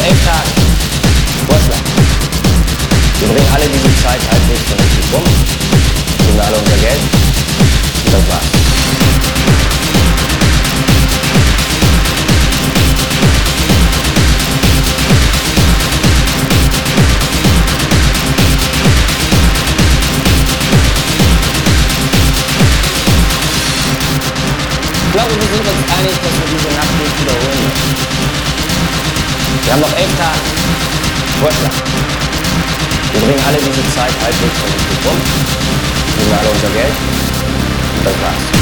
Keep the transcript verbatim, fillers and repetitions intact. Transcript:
elf Tagen. Vorschlag. Wir bringen alle diese Zeit halbwegs vernünftig rum, kriegen alle unser Geld und das war's. Ich glaube, wir sind uns einig, dass wir diese Nacht nicht wiederholen müssen. Wir haben noch elf Tage. Vorschlag. Wir bringen alle diese Zeit halbwegs vernünftig rum, kriegen alle unser Geld und das war's.